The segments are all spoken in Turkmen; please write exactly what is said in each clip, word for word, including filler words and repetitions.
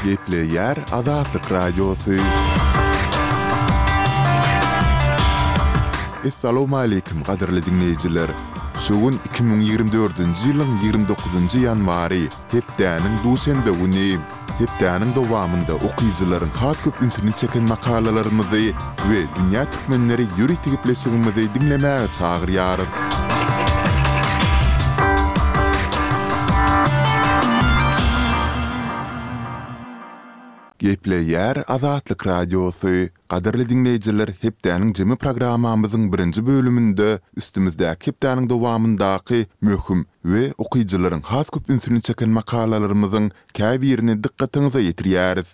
Gepleyer Azatlyk Radiosu. Assalamu alaykum gaderli dinleyijiler. Şugun iki bin ýygrimi dördünji ýylyň ýygrimi dokuzunji ýanwary hepdäniň duşenbe güni. Hepdäniň dowamynda okuýjylaryň hat köp internet çeken makalalarymyzy we dünýä türkmenleri ýüri tigipleşigimizi dinlemäge çagyrýarys. Gepleyer Azatlyk Radiosu. Gaderli dinleyijiler, hepdäniň jemy programmamyzyň birinji bölüminde üstümizdäki hepdäniň dowamyndaky möhüm we okuýjylaryň has köp ünsüni çeken makalalarymyzyň käbirini dikkatiňize ýetirýäris.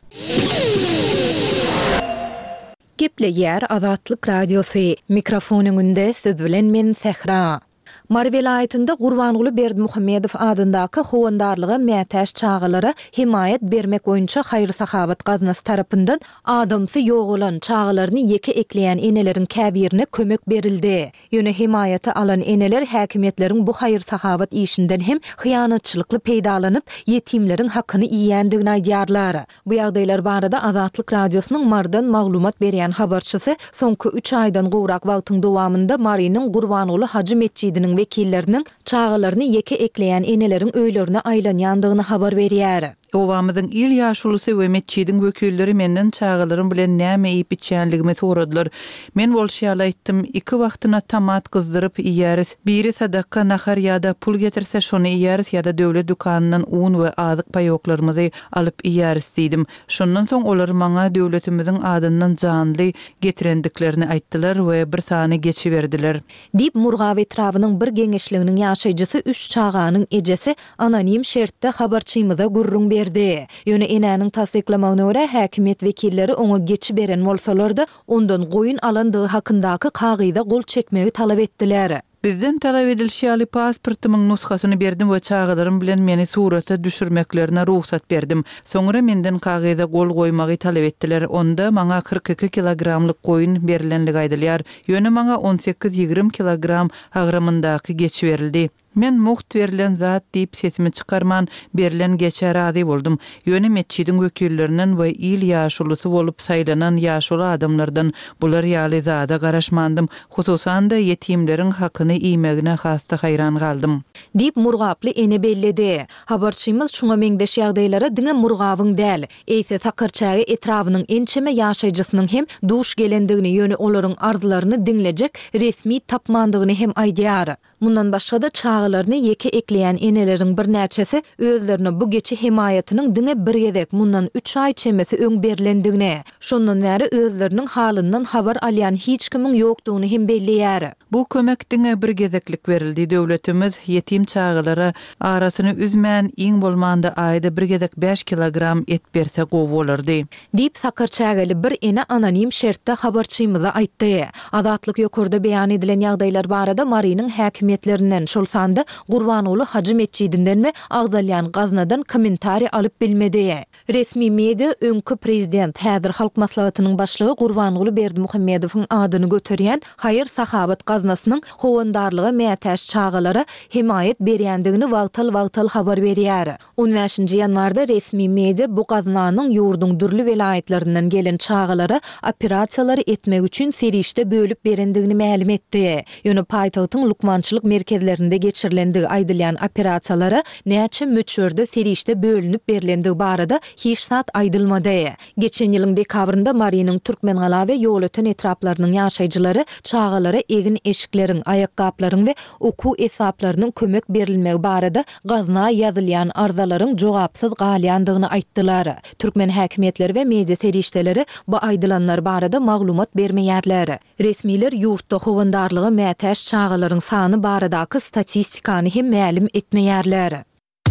Gepleyer Azatlyk Radiosu. Mikrofonyňynda siz bilen men Sehra. Mary welaýatynda Gurbanguly Berdimuhammedow adyndaky howandarlyga mätäş çağalara himayet bermek boýunça haýry sahabat gaznasy tarapyndan adamsy ýok bolan çağalaryny ýeke ekleýän eneleriň käbirine kömek berildi. Ýöne himayeti alan eneler häkimetleriň bu haýry sahabat işinden hem hyýanatçylykly peýdalanyp ýetimleriň hakkyny iýýändigini aýdýarlar. Bu ýagdaýlar barada Azatlyk Radiosynyň mardan maglumat berýän habarçysy soňky üç aýdan gowrak wagtyň dowamynda Marynyň Gurbanguly Hajy mesçidiniň wekilleriniň çağalaryny ýeke ekleýän eneleriň öýlerine aýlanýandygyny habar berýär. Owamyzyň il ýaşulysy we mesçidiň wekilleri menden çağalarym bilen näme iýip içýänligimi soradylar. Men bolşýala aýtdym, iki wagtyna tamat gyzdyryp iýäris. Biri sadaka nahar ýa-da pul getirse şonu iýäris ýa-da döwlet dukanyndan un we azyk paýoklarymyzy alyp iýäris diýdim. Şondan soň olar maňa döwletimiziň adyndan janly getirendiklerini aýtdylar we bir sany geçiberdiler. Dip Murgaw etrawynyň bir geňeşliginiň ýaşaýjysy üç çağanyň ejesi anonim şertde habarçymyza gurrun berdi. Ýöne enäniň tasdiklamagyna görä häkimet wekilleri oňa geçi beren bolsalar-da ondan goýun alandygy hakyndaky kagyda gol çekmegi talap etdiler. Bizden talap edilýän pasportynyň nushasyny berdim we çağalarym bilen meni surata düşürmeklerine ruhsat berdim. Soňra menden kagyda gol goýmagy talap etdiler. Onda maňa kırk iki kilogramlyk goýun berilenligi aýdylýar. Ýöne maňa on sekiz ýygrimi kilogram agramyndaky geçi berildi. Men muht verilen zat diýip sesimi çykarman berilen geçe razy boldum. Ýöne mesçidiň wekillerinden we il ýaşulysy bolup saýlanan ýaşuly adamlardan bular ýaly zada garaşmandym. Hususan da ýetimleriň hakyny iýmegine hasta haýran galdym. Diýip Murgaply ene belledi. Habarçymyz şuňa meňdeş ýagdaýlara diňe Murgawyň däl, eýse Sakarçagy etrawynyň ençeme ýaşaýjysynyň hem duş gelendigini ýöne olaryň arzularyny dinlejek resmi tapmandygyny hem aýdýar. Mundan başga da çağalaryny ýeke ekleýän eneleriň bir näçesi özlerini bu geçi himayetiniň diňe bir gezek mundan üç aý çemesi öň berilendigine, şondan bäri özleriniň halyndan habar alýan hiç kimiň ýokdugyny hem belliýär. Bu kömek diňe bir gezeklik berildi. Döwletimiz ýetim çağalara arasyny üzmän iň bolmanda aýda bir gezek beş kilogram et berse gowy bolardy. Diýip Sakarçagyly bir ene anonim şertde habarçymyza aýtdy. Azatlyk ýokurda beýan edilen ýagdaýlar barada Marynyň häkimetlerinden şol sanda Gurbanguly Hajy mesçidinden we Agdalýan gaznadan kommentari alyp bilmedi. Resmi media öňkü prezident häzir halk maslahatynyň başlygy Gurbanguly Berdimuhammedowyň adyny göterýän haýır sahabat gaznasynyň howandarlyga mätäş çağalara himayet berýändigini wagtal-wagtal habar berýär. on beşinji ýanwarda resmi media bu gaznanyň ýurdun dürli welaýatlarinden gelen çağalara operasiýalary etmek üçin serişde bölüp berendigini ma'lum etdi. Ýöne paýtagtyň lukmançylyk merkezlerinde geçirilendigi aýdylýan operasiýalara näçe möçörde serişde bölünip berilendigi barada hiç sat aýdylmady. Geçen ýylyň dekabrynda Marynyň Türkmengaly we ýol öten etraplarynyň ýaşaýjylary çağalara egin eşikleriň, aýakgaplaryň we oku esaplarynyň kömek berilmegi barada gazna ýazylýan arzalaryň jogapsyz galýandygyny aýtdylar. Türkmen häkimetleri we media serişdeleri bu aýdylanlar barada maglumat bermeýärler. Resmiler ýurtda howandarlygy mätäş çağalaryň sany baradaky statistikany hem ma'lum etmeýärler.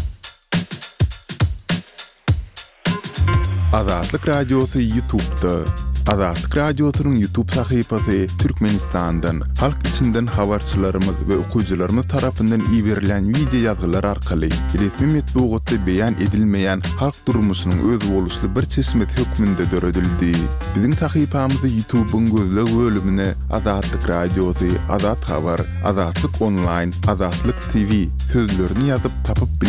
Azatlyk Radiosu YouTube'da. Azatlyk Radiosynyň YouTube sahypasy Türkmenistandan, halk içinden habarçylarymyz we okuwçylarymyz tarapyndan iýerilen video ýazgylar arkaly resmi metbuatda beýan edilmeýän halk durmuşynyň öz boluşly bir çeşmet hökmünde döredildi. Biziň sahypamyzy YouTube'un gözleg bölümine Azatlyk Radiosu, Azat Habar, Azatlyk Online, Azatlyk T V sözlerini ýazyp tapyp